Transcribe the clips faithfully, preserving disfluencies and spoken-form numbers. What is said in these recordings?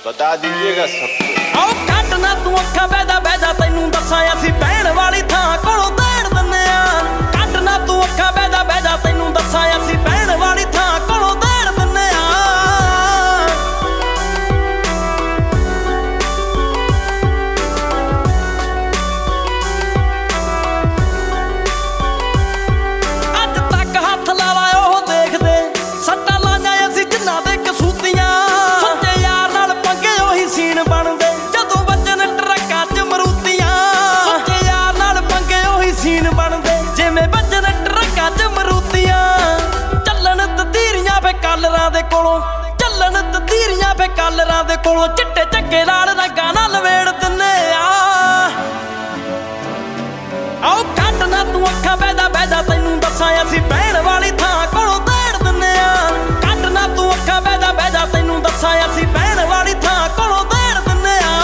बता दीजिएगा सबको। आओ काटना तू अखा बैदा बैदा तैनू दसा असी बहन वाली थां कोलों देड़ दिन्ने आ। काटना तू अखा बैदा बैदा तैनू दसा असी बहन वाली थां कोलों देड़ दिन्ने आ। अज तक हथ ला ला ओह देखदे सट्टा लाइयां असी जिन्हां दे कसूतियां। सच्चे यार नाल पंगे ओही सीन बनदे जदों वजन ट्रक्कां च मरूतियां। सच्चे यार नाल पंगे ओही सीन बनदे जिवें वजन ट्रक्कां च मरूतियां। ਚੱਲਣ ਤਤੀਰੀਆਂ ਫੇ ਕਾਲਰਾਂ ਦੇ ਕੋਲੋਂ ਚੱਲਣ ਤਤੀਰੀਆਂ ਫੇ ਕਾਲਰਾਂ ਦੇ ਕੋਲੋਂ ਚਿੱਟੇ ਚੱਗੇ ਨਾਲ ਰੰਗਾਂ ਨਾਲ ਲਵੇੜ ਦਿੰਨੇ ਆ। ਆਓ ਕੱਟਣਾ ਤੂੰ ਅੱਖਾਂ ਬੈਦਾ ਬੈਦਾ ਤੈਨੂੰ ਦੱਸਾਂ ਅਸੀਂ ਬਹਿਣ ਵਾਲੀ ਥਾਂ ਕੋਲੋਂ ਦੇੜ ਦਿੰਨੇ ਆ। ਕੱਟਣਾ ਤੂੰ ਅੱਖਾਂ ਬੈਦਾ ਬੈਦਾ ਤੈਨੂੰ ਦੱਸਾਂ ਅਸੀਂ ਬਹਿਣ ਵਾਲੀ ਥਾਂ ਕੋਲੋਂ ਦੇੜ ਦਿੰਨੇ ਆ।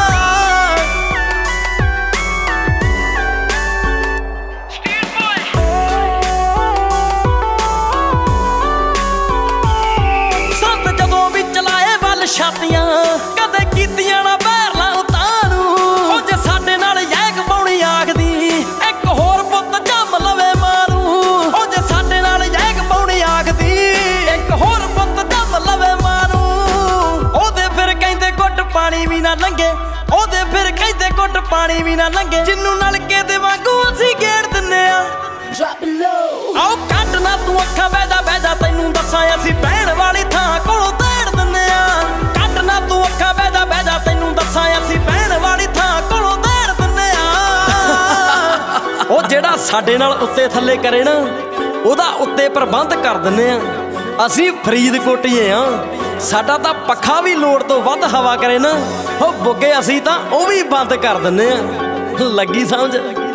ਸੰਤ ਜਦੋਂ ਵੀ ਚਲਾਏ ਵੱਲ ਛਾਤੀਆਂ ਕਦੇ ਕੀਤੀਆਂ ਨਾ ਬਹਿਰਲਾਂ ਉਤਾਂ ਨੂੰ। ਉਹ ਜੇ ਸਾਡੇ ਨਾਲ ਯੈਗ ਪਾਉਣੀ ਆਖਦੀ ਇੱਕ ਹੋਰ ਪੁੱਤ ਜੰਮ ਲਵੇ ਮਾਂ ਨੂੰ। ਉਹ ਜੇ ਸਾਡੇ ਨਾਲ ਯੈਗ ਪਾਉਣੀ ਆਖਦੀ ਇੱਕ ਹੋਰ ਪੁੱਤ ਜੰਮ ਲਵੇ ਮਾਂ ਨੂੰ। ਉਹਦੇ ਫਿਰ ਕਹਿੰਦੇ ਘੁੱਟ ਪਾਣੀ ਵੀ ਨਾ ਲੰਘੇ ਉਹਦੇ ਫਿਰ ਕਹਿੰਦੇ ਘੁੱਟ ਪਾਣੀ ਵੀ ਨਾ ਲੰਘੇ ਜਿੰਨੂੰ ਨਲਕੇ ਦੇ ਵਾਂਗੂ ਅਸੀਂ ਗੇੜ ਦਿੰਨੇ ਆ। ਆਓ ਕੱਟਣਾ ਤੂੰ ਅੱਖਾਂ ਬੈਦਾ ਬੈਦਾ ਤੈਨੂੰ ਦੱਸਾਂ ਅਸੀਂ ਬਹਿਣ ਵਾਲੀ ਥਾਂ ਕੋਲੋਂ ਦੇੜ ਦਿੰਨੇ ਆ। ਕੱਟਣਾ ਤੂੰ ਅੱਖਾਂ ਬੈਦਾ ਬੈਦਾ ਤੈਨੂੰ ਦੱਸਾਂ ਅਸੀਂ ਬਹਿਣ ਵਾਲੀ ਥਾਂ ਕੋਲੋਂ ਦੇੜ ਦਿੰਨੇ ਆ। ਉਹ ਜਿਹੜਾ ਸਾਡੇ ਨਾਲ ਉੱਤੇ ਥੱਲੇ ਕਰੇ ਨਾ ਉਹਦਾ ਉੱਤੇ ਪ੍ਰਬੰਧ ਕਰ ਦਿੰਨੇ ਆ। ਅਸੀਂ ਫਰੀਦਕੋਟੀਏ ਆ ਸਾਡਾ ਤਾਂ ਪੱਖਾ ਵੀ ਲੋੜ ਤੋਂ ਵੱਧ ਹਵਾ ਕਰੇ ਨਾ ਉਹ ਬੁੱਗੇ ਅਸੀਂ ਤਾਂ ਉਹ ਵੀ ਬੰਦ ਕਰ ਦਿੰਨੇ ਆ। ਲੱਗੀ ਸਮਝ।